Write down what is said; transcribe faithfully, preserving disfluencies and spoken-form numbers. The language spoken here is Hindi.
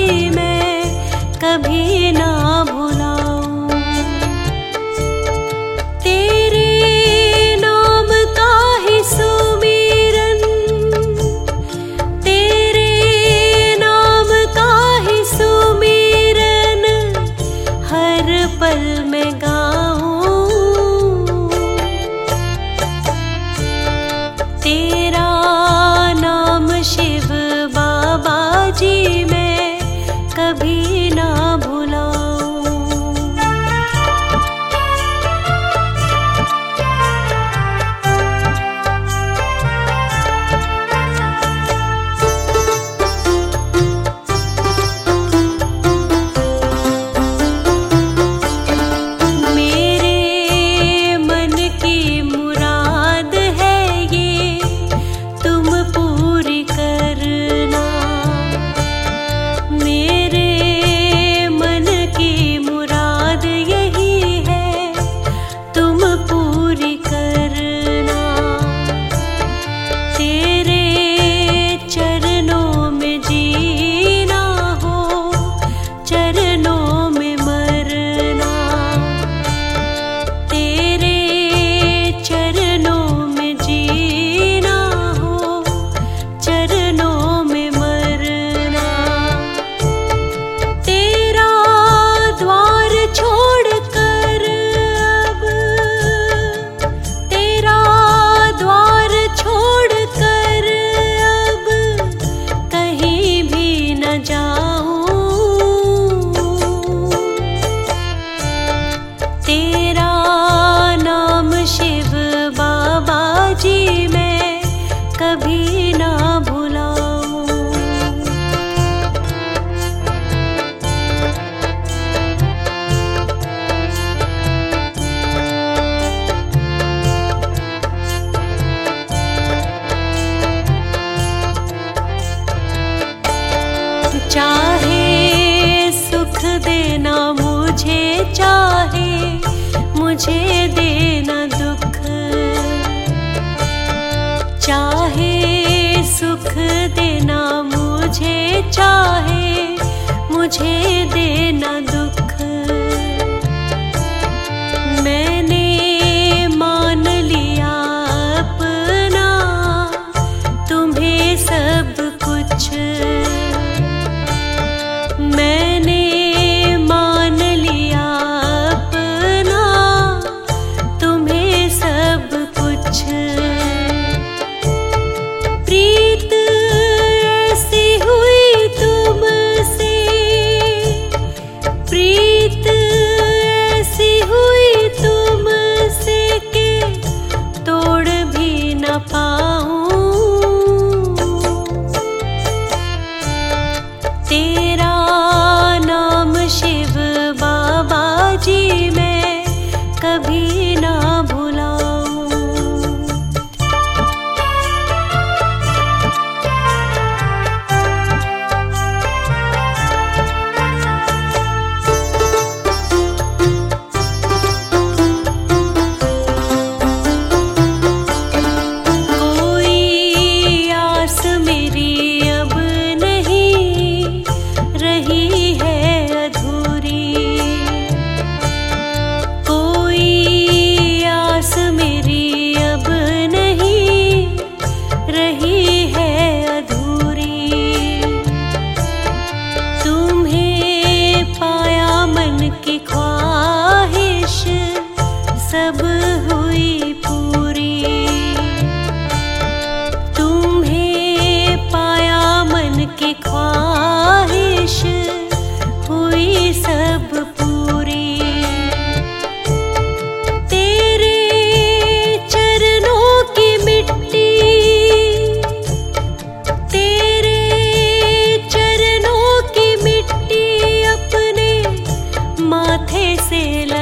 जी मैं कभी ना भुलाऊं। तेरे नाम का ही सुमिरन, तेरे नाम का ही सुमिरन हर पल में गाऊं। तेरा नाम शिव बाबा जी मैं कभी ना भुलाऊं। मेरे मन की मुराद है ये तुम पूरी करना। मेरे मन की मुराद यही है तुम पूरी करना। तेरे चरणों में जीना हो, चरणों में मरना। तेरे चरणों में जीना हो, चरणों में मरना। तेरा द्वार छोड़कर अब, तेरा द्वार छोड़कर अब कहीं भी न जाऊं। तेरा नाम शिव बाबा जी मैं कभी ना भुलाऊं। चाहे सुख देना मुझे, चाहे मुझे देना दुख। चाहे सुख देना मुझे, चाहे मुझे देना दुख। मैंने मान लिया अपना तुम्हें सब कुछ। मैंने मान लिया अपना तुम्हें सब कुछ। प्रीत ऐसी हुई तुमसे, प्रीत ऐसी हुई तुमसे के तोड़ भी न पाऊं। तेरा नाम शिव बाबा जी मैं कभी ना भुलाऊं। कोई आस मेरी अब नहीं रही है अधूरी। कोई आस मेरी अब नहीं रही है अधूरी। तुम्हें पाया मन की ख्वाहिश सब हुई पूरी। तुम्हें पाया मन की ख्वाहिश हुई सब पूरी। तेरे चरणों की मिट्टी, तेरे चरणों की मिट्टी अपने माथे से